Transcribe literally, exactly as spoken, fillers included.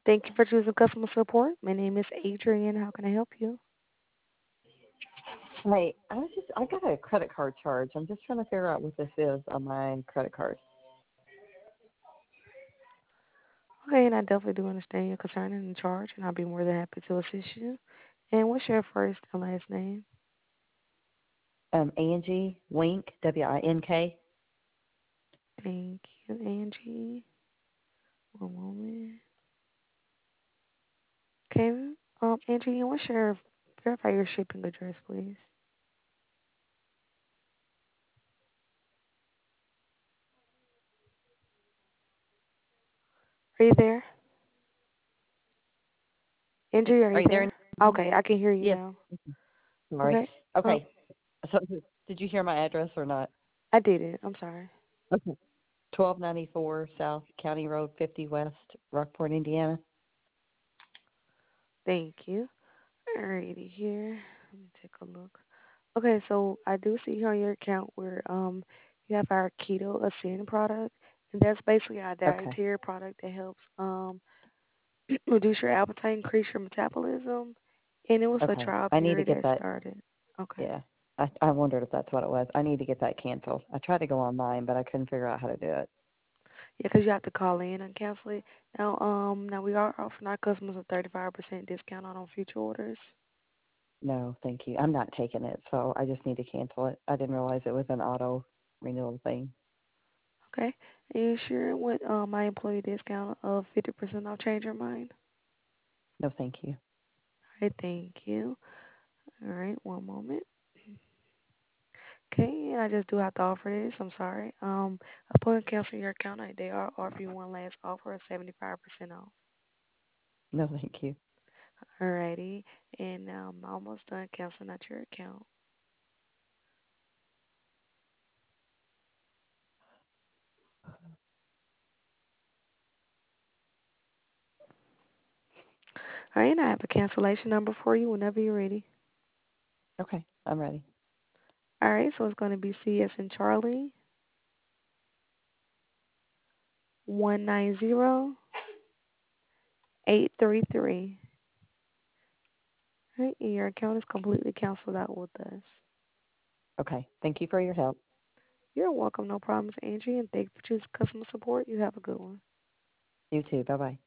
Thank you for choosing customer support. My name is Adrian. How can I help you? Hey, I was just I got a credit card charge. I'm just trying to figure out what this is on my credit card. Okay, and I definitely do understand your concern and the charge, and I'll be more than happy to assist you. And what's your first and last name? Um, Angie Wink, W I N K. Thank you, Angie. One moment. Okay, um, Angie, and what's your verify your shipping address, please? Are you there? Angie, are Are you you there? there? Okay, I can hear you Yes. now. Sorry. Okay, um, Okay. So did you hear my address or not? I did it. I'm sorry. Okay. twelve ninety-four South County Road fifty West, Rockport, Indiana. Thank you. Alrighty here. Let me take a look. Okay, so I do see here on your account where um you have our Keto Ascend product, and that's basically our Okay. dietary product that helps um reduce your appetite, increase your metabolism, and it was a Okay. trial I need to period get that that. started. Okay. Yeah. I, I wondered if that's what it was. I need to get that canceled. I tried to go online, but I couldn't figure out how to do it. Yeah, 'cause you have to call in and cancel it. Now, um, now we are offering our customers a thirty-five percent discount on future orders. No, thank you. I'm not taking it, so I just need to cancel it. I didn't realize it was an auto renewal thing. Okay. Are you sure with um, my employee discount of fifty percent off change your mind? No, thank you. All right, thank you. All right, one moment. Okay, and I just do have to offer this. I'm sorry. Um, upon canceling your account, I- they are offering one last offer of seventy-five percent off. No, thank you. Alrighty, and now I'm almost done canceling out your account. All right, and I have a cancellation number for you whenever you're ready. Okay, I'm ready. All right, so it's going to be C as in Charlie, one nine zero eight three three. All right, and your account is completely canceled out with us. Okay, thank you for your help. You're welcome, no problems, Angie, and thank you for choosing customer support. You have a good one. You too. Bye bye.